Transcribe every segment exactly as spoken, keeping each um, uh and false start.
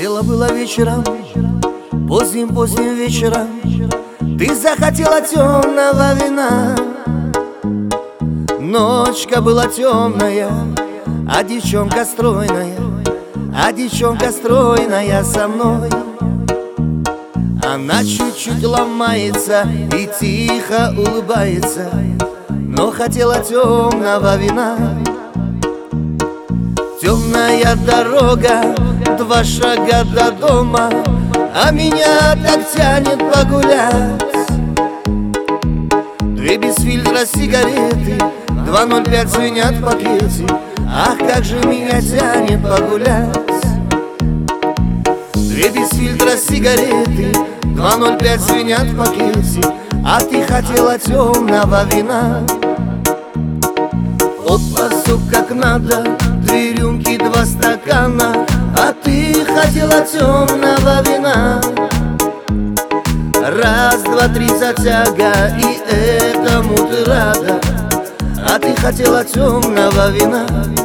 Дело было вечером, поздним-поздним вечером. Ты захотела темного вина. Ночка была темная, а девчонка стройная, а девчонка стройная со мной. Она чуть-чуть ломается и тихо улыбается, но хотела темного вина. Темная дорога, два шага до дома, а меня так тянет погулять. Две без фильтра сигареты, два ноль пять звенят в пакете. Ах, как же меня тянет погулять. Две без фильтра сигареты, два ноль пять звенят в пакете. А ты хотела темного вина. Опа, все как надо, три рюмки, два стакана, а ты хотела темного вина. Раз, два, три затяга, и этому ты рада, а ты хотела темного вина.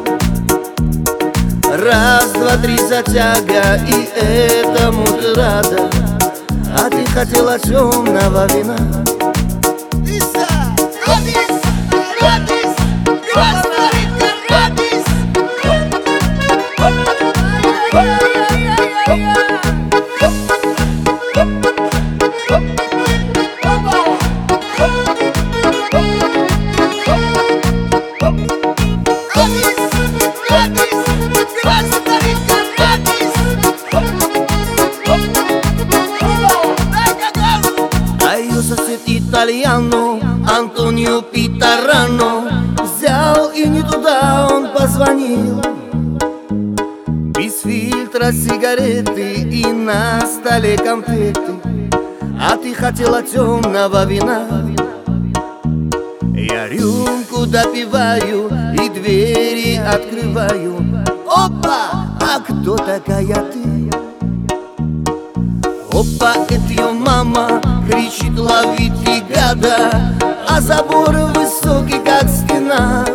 Раз, два, три затяга, и этому ты рада, а ты хотела темного вина. Сосед итальяно, Антонио Питарано, взял и не туда он позвонил. Без фильтра сигареты и на столе конфеты, а ты хотела темного вина. Я рюмку допиваю и двери открываю. Опа, а кто такая ты? Опа, это ее мама кричит: ловите гада, а забор высокий, как стена.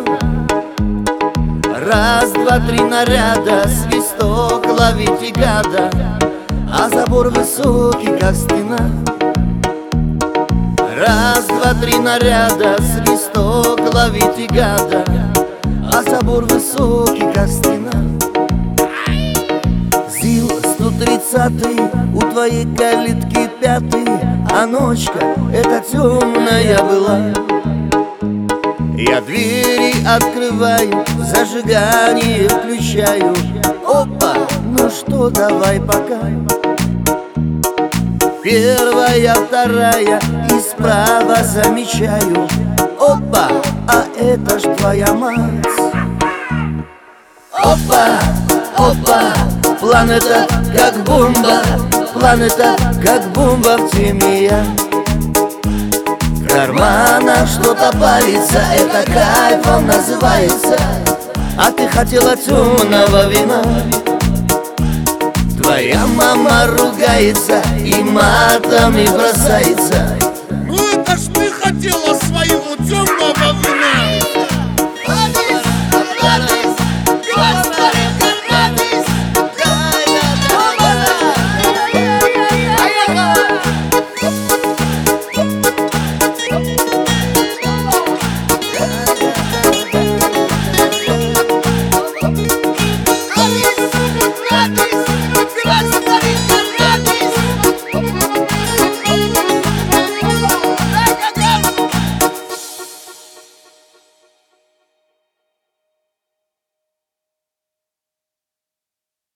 Раз, два, три наряда, свисток, ловите гада, а забор высокий, как стена. Раз, два, три наряда, свисток, ловите гада, а забор высокий, как стена. ЗИЛ сто тридцатый, у твоей калитки пятый, а ночка эта темная была. Я двери открываю, зажигание включаю. Опа, ну что, давай пока. Первая, вторая и справа замечаю. Опа, а это ж твоя мать. Опа, опа, планета как бомба, планета как бомба в теме я. В карманах что-то палится, это кайфом называется, а ты хотела темного вина. Твоя мама ругается и матами бросается. Ну это ж ты хотела своего темного вина.